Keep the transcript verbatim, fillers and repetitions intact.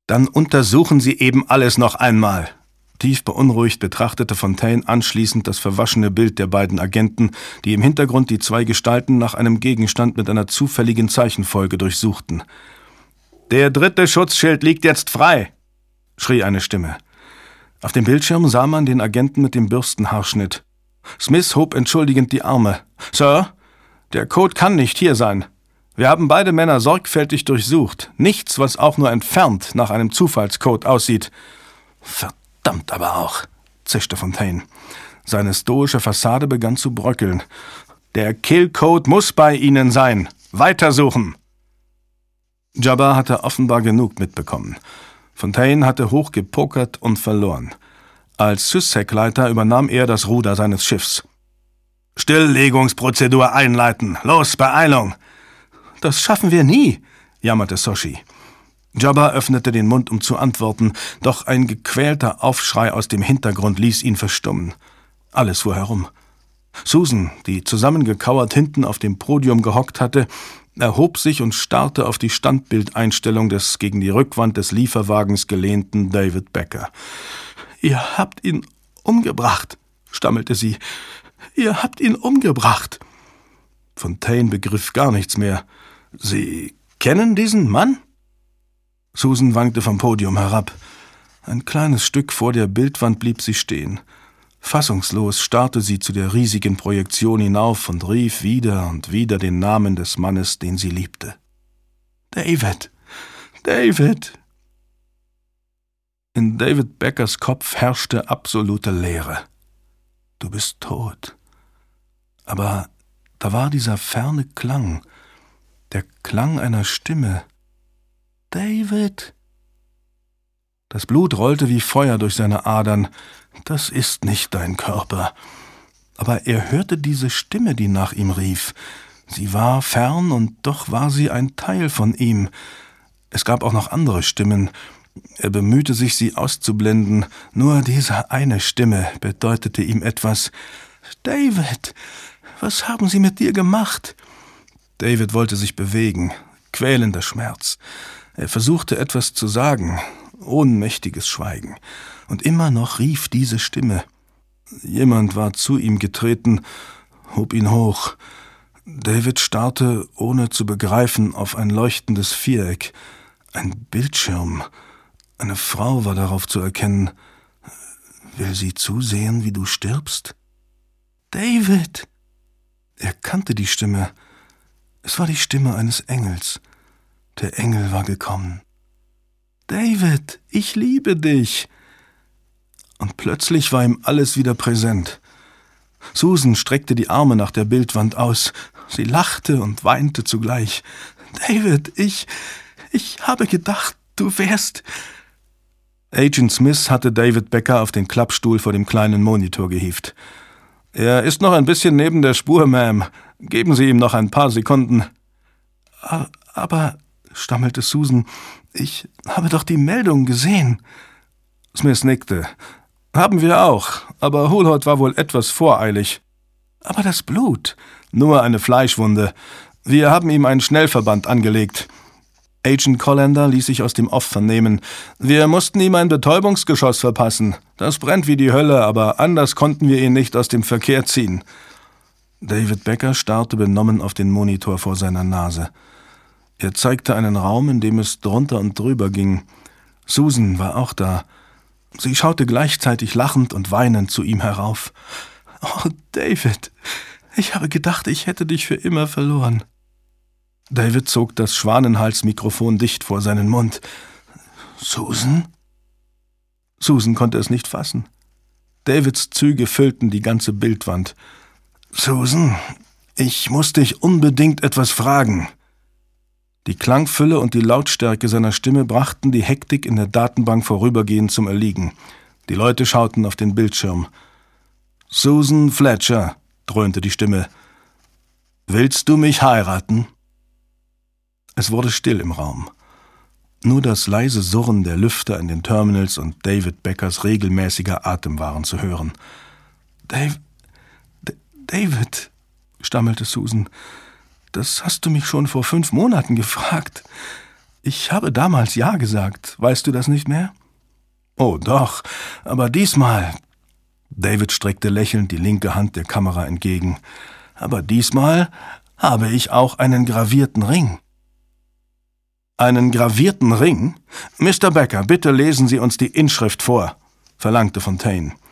Dann untersuchen Sie eben alles noch einmal. Tief beunruhigt betrachtete Fontaine anschließend das verwaschene Bild der beiden Agenten, die im Hintergrund die zwei Gestalten nach einem Gegenstand mit einer zufälligen Zeichenfolge durchsuchten. »Der dritte Schutzschild liegt jetzt frei«, schrie eine Stimme. Auf dem Bildschirm sah man den Agenten mit dem Bürstenhaarschnitt. Smith hob entschuldigend die Arme. »Sir, der Code kann nicht hier sein. Wir haben beide Männer sorgfältig durchsucht. Nichts, was auch nur entfernt nach einem Zufallscode aussieht.« »Verdammt aber auch«, zischte Fontaine. Seine stoische Fassade begann zu bröckeln. »Der Killcode muss bei Ihnen sein. Weitersuchen!« Jabba hatte offenbar genug mitbekommen. Fontaine hatte hochgepokert und verloren. Als Sysec-Leiter übernahm er das Ruder seines Schiffs. »Stilllegungsprozedur einleiten! Los, Beeilung!« »Das schaffen wir nie«, jammerte Soshi. Jabba öffnete den Mund, um zu antworten, doch ein gequälter Aufschrei aus dem Hintergrund ließ ihn verstummen. Alles fuhr herum. Susan, die zusammengekauert hinten auf dem Podium gehockt hatte, erhob sich und starrte auf die Standbildeinstellung des gegen die Rückwand des Lieferwagens gelehnten David Becker. »Ihr habt ihn umgebracht«, stammelte sie. »Ihr habt ihn umgebracht.« Fontaine begriff gar nichts mehr. »Sie kennen diesen Mann?« Susan wankte vom Podium herab. Ein kleines Stück vor der Bildwand blieb sie stehen. Fassungslos starrte sie zu der riesigen Projektion hinauf und rief wieder und wieder den Namen des Mannes, den sie liebte. »David! David!« In David Beckers Kopf herrschte absolute Leere. »Du bist tot.« Aber da war dieser ferne Klang, der Klang einer Stimme. »David!« Das Blut rollte wie Feuer durch seine Adern. Das ist nicht dein Körper. Aber er hörte diese Stimme, die nach ihm rief. Sie war fern und doch war sie ein Teil von ihm. Es gab auch noch andere Stimmen. Er bemühte sich, sie auszublenden. Nur diese eine Stimme bedeutete ihm etwas. »David, was haben sie mit dir gemacht?« David wollte sich bewegen. Quälender Schmerz. Er versuchte etwas zu sagen. Ohnmächtiges Schweigen. Und immer noch rief diese Stimme. Jemand war zu ihm getreten, hob ihn hoch. David starrte, ohne zu begreifen, auf ein leuchtendes Viereck. Ein Bildschirm. Eine Frau war darauf zu erkennen. »Will sie zusehen, wie du stirbst?« »David!« Er kannte die Stimme. Es war die Stimme eines Engels. Der Engel war gekommen. »David, ich liebe dich!« Und plötzlich war ihm alles wieder präsent. Susan streckte die Arme nach der Bildwand aus. Sie lachte und weinte zugleich. »David, ich... ich habe gedacht, du wärst...« Agent Smith hatte David Becker auf den Klappstuhl vor dem kleinen Monitor gehievt. »Er ist noch ein bisschen neben der Spur, Ma'am. Geben Sie ihm noch ein paar Sekunden.« »Aber«, stammelte Susan, »ich habe doch die Meldung gesehen.« Smith nickte. »Haben wir auch, aber Hulhot war wohl etwas voreilig.« »Aber das Blut?« »Nur eine Fleischwunde. Wir haben ihm einen Schnellverband angelegt.« Agent Colander ließ sich aus dem Off vernehmen. »Wir mussten ihm ein Betäubungsgeschoss verpassen. Das brennt wie die Hölle, aber anders konnten wir ihn nicht aus dem Verkehr ziehen.« David Becker starrte benommen auf den Monitor vor seiner Nase. Er zeigte einen Raum, in dem es drunter und drüber ging. Susan war auch da. Sie schaute gleichzeitig lachend und weinend zu ihm herauf. »Oh, David, ich habe gedacht, ich hätte dich für immer verloren.« David zog das Schwanenhalsmikrofon dicht vor seinen Mund. »Susan?« Susan konnte es nicht fassen. Davids Züge füllten die ganze Bildwand. »Susan, ich muss dich unbedingt etwas fragen.« Die Klangfülle und die Lautstärke seiner Stimme brachten die Hektik in der Datenbank vorübergehend zum Erliegen. Die Leute schauten auf den Bildschirm. »Susan Fletcher«, dröhnte die Stimme. »Willst du mich heiraten?« Es wurde still im Raum. Nur das leise Surren der Lüfter in den Terminals und David Beckers regelmäßiger Atem waren zu hören. »Dave, D- David«, stammelte Susan, »das hast du mich schon vor fünf Monaten gefragt. Ich habe damals Ja gesagt. Weißt du das nicht mehr? Oh, doch, aber diesmal... David streckte lächelnd die linke Hand der Kamera entgegen. Aber diesmal habe ich auch einen gravierten Ring. »Einen gravierten Ring? Mister Becker, bitte lesen Sie uns die Inschrift vor«, verlangte Fontaine.